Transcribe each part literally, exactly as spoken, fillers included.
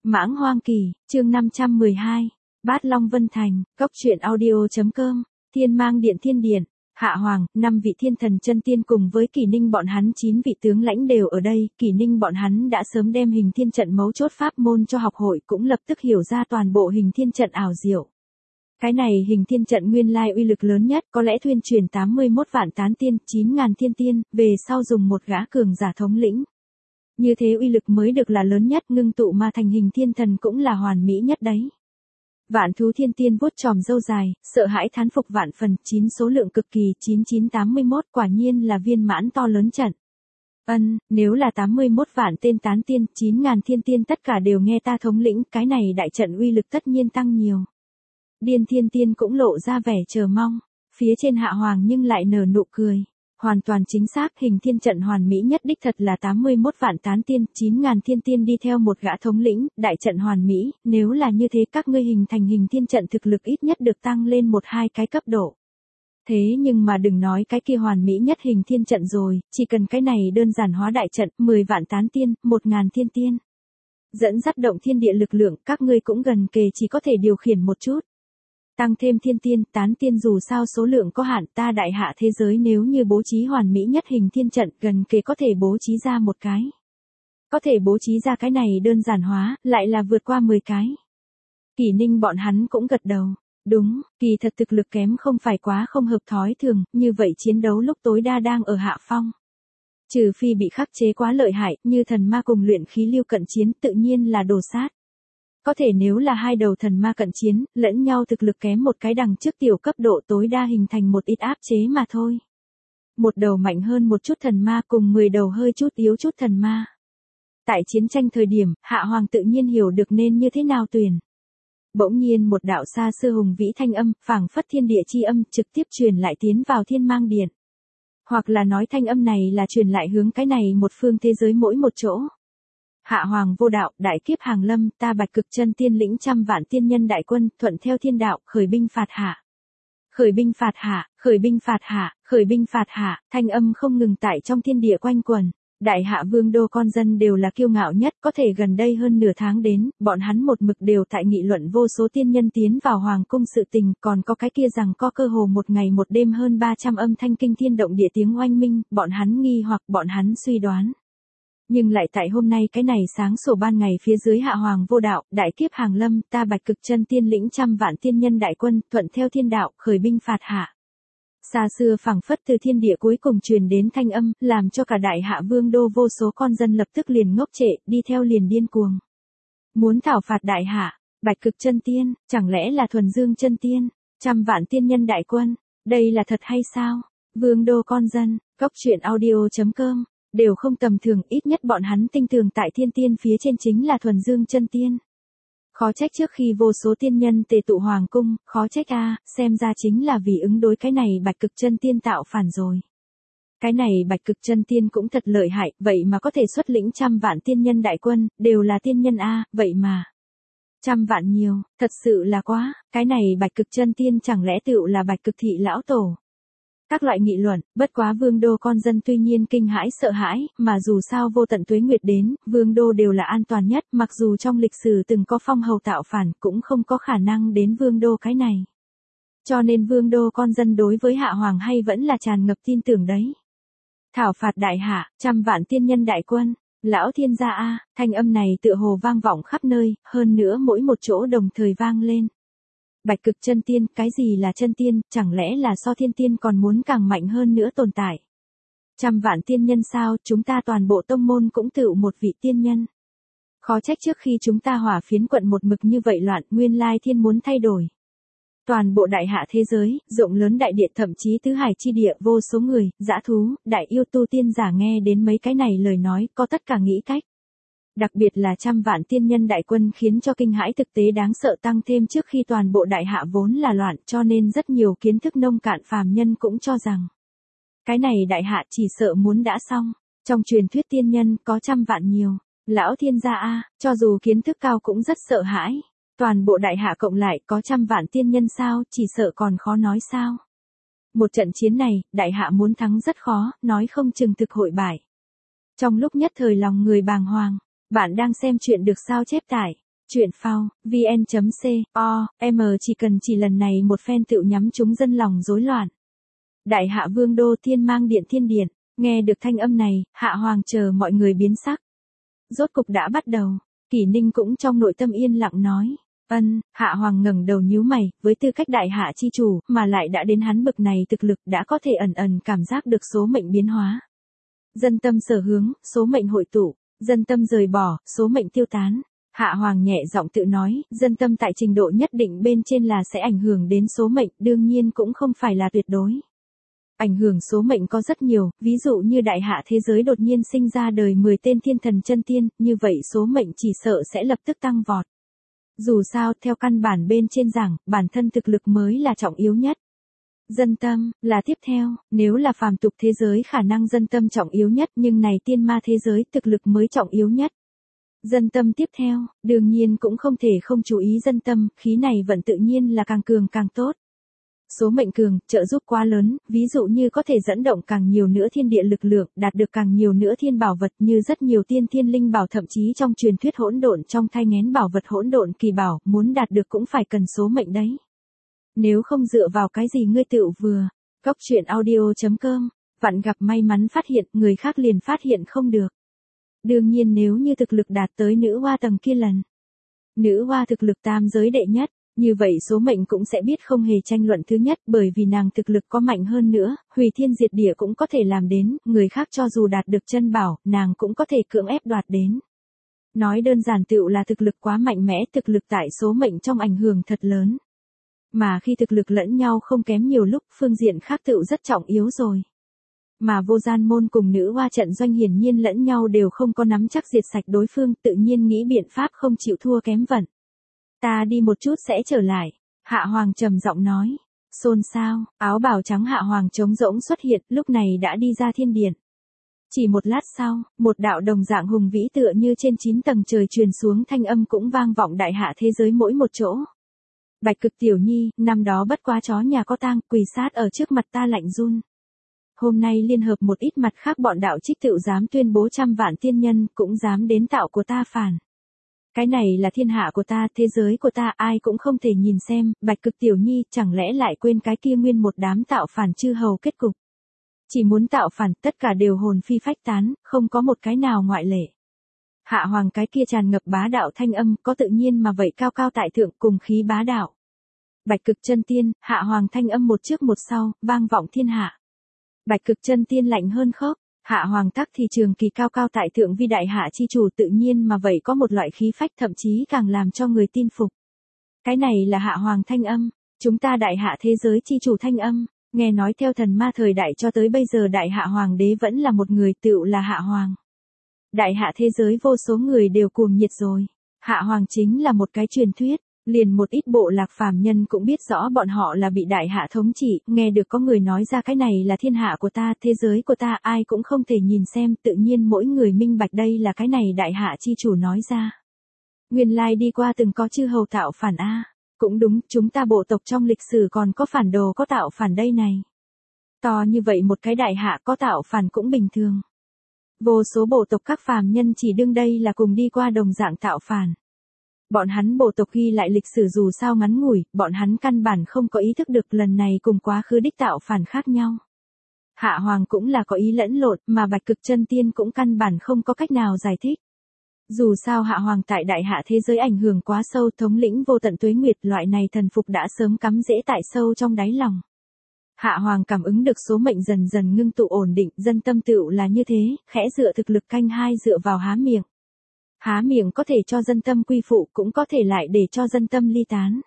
Mãng Hoang Kỳ, chương năm trăm mười hai, Bát Long Vân Thành, Cốc truyện audio.com, Thiên Mang Điện Thiên Điện, Hạ Hoàng, năm vị thiên thần chân tiên cùng với Kỷ Ninh bọn hắn chín vị tướng lãnh đều ở đây, Kỷ Ninh bọn hắn đã sớm đem hình thiên trận mấu chốt pháp môn cho học hội cũng lập tức hiểu ra toàn bộ hình thiên trận ảo diệu. Cái này hình thiên trận nguyên lai uy lực lớn nhất, có lẽ thuyên truyền tám mươi mốt vạn tán tiên, chín ngàn thiên tiên, về sau dùng một gã cường giả thống lĩnh. Như thế uy lực mới được là lớn nhất, ngưng tụ mà thành hình thiên thần cũng là hoàn mỹ nhất đấy. Vạn thú thiên tiên vuốt tròm râu dài, sợ hãi thán phục vạn phần, chín số lượng cực kỳ, chín chín tám mươi mốt quả nhiên là viên mãn to lớn trận. Ân, nếu là tám mươi mốt vạn tên tán tiên, chín ngàn thiên tiên tất cả đều nghe ta thống lĩnh, cái này đại trận uy lực tất nhiên tăng nhiều. Điên thiên tiên cũng lộ ra vẻ chờ mong, phía trên Hạ Hoàng nhưng lại nở nụ cười. Hoàn toàn chính xác, hình thiên trận hoàn mỹ nhất đích thật là tám mươi mốt vạn tán tiên, chín ngàn thiên tiên đi theo một gã thống lĩnh, đại trận hoàn mỹ, nếu là như thế các ngươi hình thành hình thiên trận thực lực ít nhất được tăng lên một hai cái cấp độ. Thế nhưng mà đừng nói cái kia hoàn mỹ nhất hình thiên trận rồi, chỉ cần cái này đơn giản hóa đại trận, mười vạn tán tiên, một ngàn thiên tiên. Dẫn dắt động thiên địa lực lượng, các ngươi cũng gần kề chỉ có thể điều khiển một chút. Tăng thêm thiên tiên, tán tiên dù sao số lượng có hạn, ta đại hạ thế giới nếu như bố trí hoàn mỹ nhất hình thiên trận gần kề có thể bố trí ra một cái. Có thể bố trí ra cái này đơn giản hóa, lại là vượt qua mười cái. Kỷ Ninh bọn hắn cũng gật đầu. Đúng, kỳ thật thực lực kém không phải quá không hợp thói thường, như vậy chiến đấu lúc tối đa đang ở hạ phong. Trừ phi bị khắc chế quá lợi hại, như thần ma cùng luyện khí lưu cận chiến tự nhiên là đồ sát. Có thể nếu là hai đầu thần ma cận chiến, lẫn nhau thực lực kém một cái đằng trước tiểu cấp độ tối đa hình thành một ít áp chế mà thôi. Một đầu mạnh hơn một chút thần ma cùng mười đầu hơi chút yếu chút thần ma. Tại chiến tranh thời điểm, Hạ Hoàng tự nhiên hiểu được nên như thế nào tuyển. Bỗng nhiên một đạo xa xưa hùng vĩ thanh âm, phảng phất thiên địa chi âm trực tiếp truyền lại tiến vào thiên mang điện. Hoặc là nói thanh âm này là truyền lại hướng cái này một phương thế giới mỗi một chỗ. Hạ Hoàng vô đạo, đại kiếp hàng lâm, ta Bạch Cực Chân Tiên lĩnh trăm vạn tiên nhân đại quân, thuận theo thiên đạo, khởi binh phạt hạ. Khởi binh phạt hạ, khởi binh phạt hạ, khởi binh phạt hạ, thanh âm không ngừng tại trong thiên địa quanh quẩn. Đại hạ vương đô con dân đều là kiêu ngạo nhất, có thể gần đây hơn nửa tháng đến, bọn hắn một mực đều tại nghị luận vô số tiên nhân tiến vào hoàng cung sự tình, còn có cái kia rằng có cơ hồ một ngày một đêm hơn ba trăm âm thanh kinh thiên động địa tiếng oanh minh, bọn hắn nghi hoặc bọn hắn suy đoán. Nhưng lại tại hôm nay cái này sáng sủa ban ngày phía dưới Hạ Hoàng vô đạo, đại kiếp hàng lâm, ta Bạch Cực Chân Tiên lĩnh trăm vạn tiên nhân đại quân, thuận theo thiên đạo, khởi binh phạt hạ. Xa xưa phảng phất từ thiên địa cuối cùng truyền đến thanh âm, làm cho cả đại hạ vương đô vô số con dân lập tức liền ngốc trệ, đi theo liền điên cuồng. Muốn thảo phạt đại hạ, Bạch Cực Chân Tiên, chẳng lẽ là thuần dương chân tiên, trăm vạn tiên nhân đại quân, đây là thật hay sao? Vương đô con dân, Cốc truyện audio.com, đều không tầm thường, ít nhất bọn hắn tinh tường tại thiên tiên phía trên chính là thuần dương chân tiên. Khó trách trước khi vô số tiên nhân tề tụ hoàng cung, khó trách a, à, xem ra chính là vì ứng đối cái này Bạch Cực Chân Tiên tạo phản rồi. Cái này Bạch Cực Chân Tiên cũng thật lợi hại, vậy mà có thể xuất lĩnh trăm vạn tiên nhân đại quân, đều là tiên nhân a, à, vậy mà. Trăm vạn nhiều, thật sự là quá, cái này Bạch Cực Chân Tiên chẳng lẽ tựu là Bạch Cực thị lão tổ. Các loại nghị luận, bất quá vương đô con dân tuy nhiên kinh hãi sợ hãi, mà dù sao vô tận tuế nguyệt đến, vương đô đều là an toàn nhất, mặc dù trong lịch sử từng có phong hầu tạo phản, cũng không có khả năng đến vương đô cái này. Cho nên vương đô con dân đối với Hạ Hoàng hay vẫn là tràn ngập tin tưởng đấy. Thảo phạt đại hạ, trăm vạn tiên nhân đại quân, lão thiên gia a, thanh âm này tựa hồ vang vọng khắp nơi, hơn nữa mỗi một chỗ đồng thời vang lên. Bạch Cực Chân Tiên, cái gì là chân tiên, chẳng lẽ là so thiên tiên còn muốn càng mạnh hơn nữa tồn tại. Trăm vạn tiên nhân sao, chúng ta toàn bộ tông môn cũng tựu một vị tiên nhân. Khó trách trước khi chúng ta hỏa phiến quận một mực như vậy loạn, nguyên lai thiên muốn thay đổi. Toàn bộ đại hạ thế giới, rộng lớn đại địa thậm chí tứ hải chi địa vô số người, dã thú, đại yêu tu tiên giả nghe đến mấy cái này lời nói, có tất cả nghĩ cách. Đặc biệt là trăm vạn tiên nhân đại quân khiến cho kinh hãi thực tế đáng sợ tăng thêm trước khi toàn bộ đại hạ vốn là loạn cho nên rất nhiều kiến thức nông cạn phàm nhân cũng cho rằng. Cái này đại hạ chỉ sợ muốn đã xong, trong truyền thuyết tiên nhân có trăm vạn nhiều, lão thiên gia a, cho dù kiến thức cao cũng rất sợ hãi. Toàn bộ đại hạ cộng lại có trăm vạn tiên nhân sao, chỉ sợ còn khó nói sao. Một trận chiến này, đại hạ muốn thắng rất khó, nói không chừng thực hội bại. Trong lúc nhất thời lòng người bàng hoàng. Bạn đang xem chuyện được sao chép tải. Chuyện phao, vn.co, m chỉ cần chỉ lần này một phen tựu nhắm trúng dân lòng rối loạn. Đại hạ vương đô thiên mang điện thiên điện, nghe được thanh âm này, Hạ Hoàng chờ mọi người biến sắc. Rốt cục đã bắt đầu, Kỷ Ninh cũng trong nội tâm yên lặng nói. Ân, Hạ Hoàng ngẩng đầu nhíu mày, với tư cách đại hạ chi chủ, mà lại đã đến hắn bực này thực lực đã có thể ẩn ẩn cảm giác được số mệnh biến hóa. Dân tâm sở hướng, số mệnh hội tụ, dân tâm rời bỏ, số mệnh tiêu tán. Hạ Hoàng nhẹ giọng tự nói, dân tâm tại trình độ nhất định bên trên là sẽ ảnh hưởng đến số mệnh, đương nhiên cũng không phải là tuyệt đối. Ảnh hưởng số mệnh có rất nhiều, ví dụ như đại hạ thế giới đột nhiên sinh ra đời mười tên thiên thần chân tiên, như vậy số mệnh chỉ sợ sẽ lập tức tăng vọt. Dù sao, theo căn bản bên trên giảng, bản thân thực lực mới là trọng yếu nhất. Dân tâm, là tiếp theo, nếu là phàm tục thế giới khả năng dân tâm trọng yếu nhất nhưng này tiên ma thế giới thực lực mới trọng yếu nhất. Dân tâm tiếp theo, đương nhiên cũng không thể không chú ý dân tâm, khí này vẫn tự nhiên là càng cường càng tốt. Số mệnh cường, trợ giúp quá lớn, ví dụ như có thể dẫn động càng nhiều nữa thiên địa lực lượng, đạt được càng nhiều nữa thiên bảo vật như rất nhiều tiên thiên linh bảo thậm chí trong truyền thuyết hỗn độn trong thai nghén bảo vật hỗn độn kỳ bảo, muốn đạt được cũng phải cần số mệnh đấy. Nếu không dựa vào cái gì ngươi tựu vừa, góc truyện audio chấm com, vặn gặp may mắn phát hiện, người khác liền phát hiện không được. Đương nhiên nếu như thực lực đạt tới nữ hoa tầng kia lần. Nữ hoa thực lực tam giới đệ nhất. Như vậy số mệnh cũng sẽ biết không hề tranh luận thứ nhất bởi vì nàng thực lực có mạnh hơn nữa, hủy thiên diệt địa cũng có thể làm đến, người khác cho dù đạt được chân bảo, nàng cũng có thể cưỡng ép đoạt đến. Nói đơn giản tựu là thực lực quá mạnh mẽ, thực lực tại số mệnh trong ảnh hưởng thật lớn. Mà khi thực lực lẫn nhau không kém nhiều lúc, phương diện khác tựu rất trọng yếu rồi. Mà vô gian môn cùng nữ hoa trận doanh hiển nhiên lẫn nhau đều không có nắm chắc diệt sạch đối phương, tự nhiên nghĩ biện pháp không chịu thua kém vận. Ta đi một chút sẽ trở lại, Hạ Hoàng trầm giọng nói. Xôn xao, áo bào trắng Hạ Hoàng trống rỗng xuất hiện, lúc này đã đi ra thiên điện. Chỉ một lát sau, một đạo đồng dạng hùng vĩ tựa như trên chín tầng trời truyền xuống thanh âm cũng vang vọng đại hạ thế giới mỗi một chỗ. Bạch Cực tiểu nhi, năm đó bất quá chó nhà có tang, quỳ sát ở trước mặt ta lạnh run. Hôm nay liên hợp một ít mặt khác bọn đạo trích tựu dám tuyên bố trăm vạn tiên nhân, cũng dám đến tạo của ta phản. Cái này là thiên hạ của ta, thế giới của ta, ai cũng không thể nhìn xem, Bạch Cực tiểu nhi, chẳng lẽ lại quên cái kia nguyên một đám tạo phản chư hầu kết cục. Chỉ muốn tạo phản, tất cả đều hồn phi phách tán, không có một cái nào ngoại lệ. Hạ Hoàng cái kia tràn ngập bá đạo thanh âm, có tự nhiên mà vậy cao cao tại thượng cùng khí bá đạo. Bạch Cực chân tiên, Hạ Hoàng thanh âm một trước một sau, vang vọng thiên hạ. Bạch Cực chân tiên lạnh hơn khốc. Hạ Hoàng tắc thì trường kỳ cao cao tại thượng vi đại hạ chi chủ tự nhiên mà vậy có một loại khí phách thậm chí càng làm cho người tin phục. Cái này là Hạ Hoàng thanh âm, chúng ta đại hạ thế giới chi chủ thanh âm, nghe nói theo thần ma thời đại cho tới bây giờ đại hạ hoàng đế vẫn là một người tựu là Hạ Hoàng. Đại hạ thế giới vô số người đều cuồng nhiệt rồi, Hạ Hoàng chính là một cái truyền thuyết. Liền một ít bộ lạc phàm nhân cũng biết rõ bọn họ là bị đại hạ thống trị, nghe được có người nói ra cái này là thiên hạ của ta, thế giới của ta, ai cũng không thể nhìn xem, tự nhiên mỗi người minh bạch đây là cái này đại hạ chi chủ nói ra. Nguyên lai đi qua từng có chư hầu tạo phản a, cũng đúng, chúng ta bộ tộc trong lịch sử còn có phản đồ có tạo phản đây này. To như vậy một cái đại hạ có tạo phản cũng bình thường. Vô số bộ tộc các phàm nhân chỉ đương đây là cùng đi qua đồng dạng tạo phản. Bọn hắn bộ tộc ghi lại lịch sử dù sao ngắn ngủi, bọn hắn căn bản không có ý thức được lần này cùng quá khứ đích tạo phản khác nhau. Hạ Hoàng cũng là có ý lẫn lộn, mà Bạch Cực chân tiên cũng căn bản không có cách nào giải thích. Dù sao Hạ Hoàng tại đại hạ thế giới ảnh hưởng quá sâu, thống lĩnh vô tận tuế nguyệt, loại này thần phục đã sớm cắm rễ tại sâu trong đáy lòng. Hạ Hoàng cảm ứng được số mệnh dần dần ngưng tụ ổn định, dân tâm tựu là như thế, khẽ dựa thực lực canh hai dựa vào há miệng. Há miệng có thể cho dân tâm quy phụ, cũng có thể lại để cho dân tâm ly tán.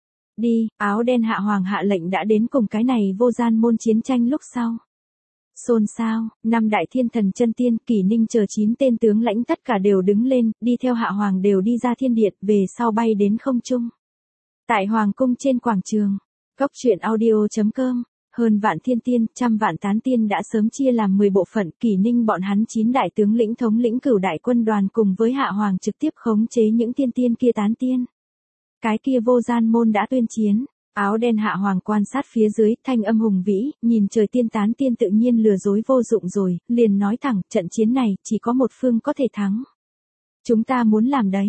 Đi, áo đen Hạ Hoàng hạ lệnh đã đến cùng cái này vô gian môn chiến tranh lúc sau. Xôn xao, năm đại thiên thần chân tiên, Kỷ Ninh chờ chín tên tướng lãnh tất cả đều đứng lên, đi theo Hạ Hoàng đều đi ra thiên điện, về sau bay đến không trung. Tại Hoàng cung trên quảng trường, góc truyện audio chấm com. Hơn vạn thiên tiên, trăm vạn tán tiên đã sớm chia làm mười bộ phận, Kỷ Ninh bọn hắn chín đại tướng lĩnh thống lĩnh cửu đại quân đoàn cùng với Hạ Hoàng trực tiếp khống chế những tiên tiên kia tán tiên. Cái kia vô gian môn đã tuyên chiến, áo đen Hạ Hoàng quan sát phía dưới, thanh âm hùng vĩ, nhìn trời tiên tán tiên tự nhiên lừa dối vô dụng rồi, liền nói thẳng, trận chiến này chỉ có một phương có thể thắng. Chúng ta muốn làm đấy,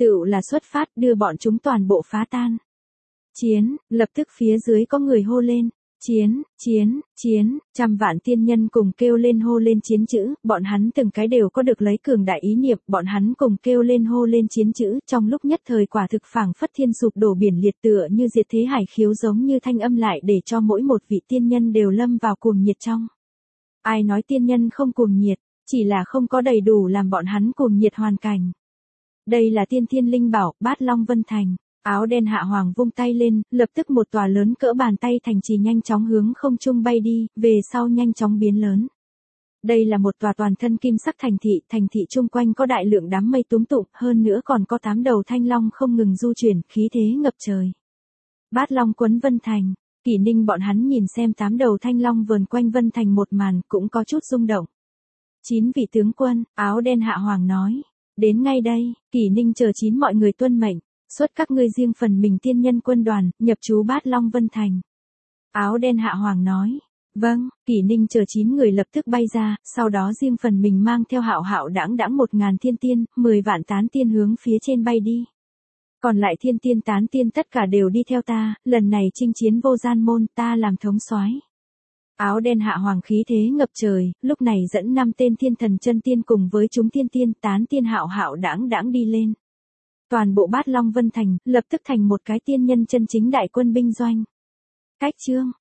Tựu là xuất phát đưa bọn chúng toàn bộ phá tan. Chiến, lập tức phía dưới có người hô lên. Chiến, chiến, chiến, trăm vạn tiên nhân cùng kêu lên hô lên chiến chữ, bọn hắn từng cái đều có được lấy cường đại ý niệm, bọn hắn cùng kêu lên hô lên chiến chữ, trong lúc nhất thời quả thực phảng phất thiên sụp đổ biển liệt tựa như diệt thế hải khiếu giống như thanh âm lại để cho mỗi một vị tiên nhân đều lâm vào cuồng nhiệt trong. Ai nói tiên nhân không cuồng nhiệt, chỉ là không có đầy đủ làm bọn hắn cuồng nhiệt hoàn cảnh. Đây là tiên thiên linh bảo, Bát Long Vân Thành. Áo đen Hạ Hoàng vung tay lên, lập tức một tòa lớn cỡ bàn tay thành trì nhanh chóng hướng không trung bay đi, về sau nhanh chóng biến lớn. Đây là một tòa toàn thân kim sắc thành thị, thành thị chung quanh có đại lượng đám mây túm tụng, hơn nữa còn có tám đầu thanh long không ngừng du chuyển, khí thế ngập trời. Bát Long quấn Vân Thành, Kỷ Ninh bọn hắn nhìn xem tám đầu thanh long vờn quanh Vân Thành một màn, cũng có chút rung động. Chín vị tướng quân, áo đen Hạ Hoàng nói, đến ngay đây, Kỷ Ninh chờ chín mọi người tuân mệnh. Xuất các ngươi riêng phần mình tiên nhân quân đoàn, nhập trú Bát Long Vân Thành. Áo đen Hạ Hoàng nói, vâng, Kỷ Ninh chờ chín người lập tức bay ra, sau đó riêng phần mình mang theo hạo hạo đãng đãng một ngàn thiên tiên, mười vạn tán tiên hướng phía trên bay đi. Còn lại thiên tiên tán tiên tất cả đều đi theo ta, lần này chinh chiến vô gian môn ta làm thống soái. Áo đen Hạ Hoàng khí thế ngập trời, lúc này dẫn năm tên thiên thần chân tiên cùng với chúng thiên tiên tán tiên hạo hạo đãng đãng đi lên. Toàn bộ Bát Long Vân Thành, lập tức thành một cái tiên nhân chân chính đại quân binh doanh. Cách chương,